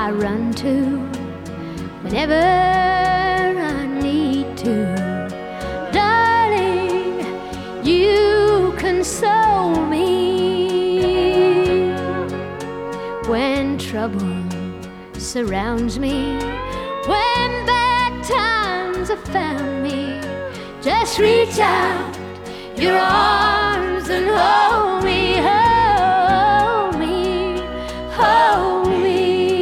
I run to whenever I need to. Darling, you console me when trouble surrounds me, when bad times have found me. Just reach out your arms and hold me, hold me, hold me.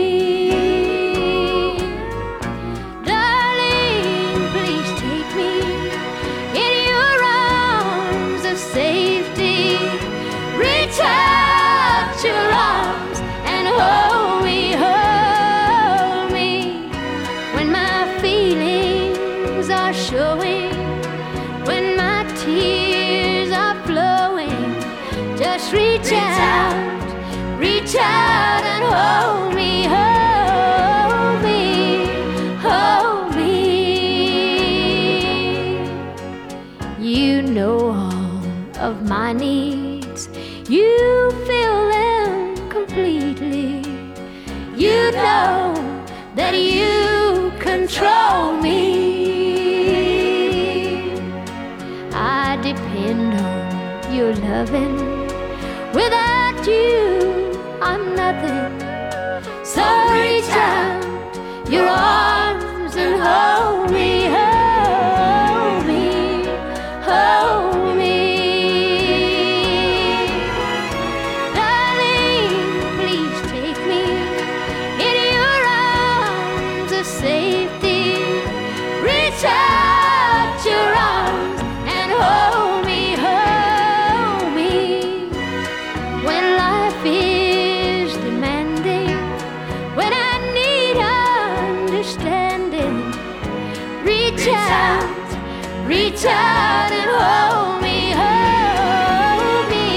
Darling, please take me in your arms of safety. Reach out your arms and hold me, hold me. When my feelings are showing, when my tears are flowing, just reach out and hold me, hold me, hold me. You know all of my needs, you fill them completely. You know that you control me. I depend on your loving. Without you, I'm nothing. So reach out your arms and hold me, hold me, hold me. Darling, please take me in your arms of safety. Reach out your arms and hold me, hold me. When life is demanding, when I need understanding, reach out and hold me, hold me,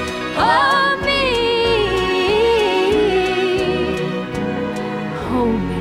hold me, hold me.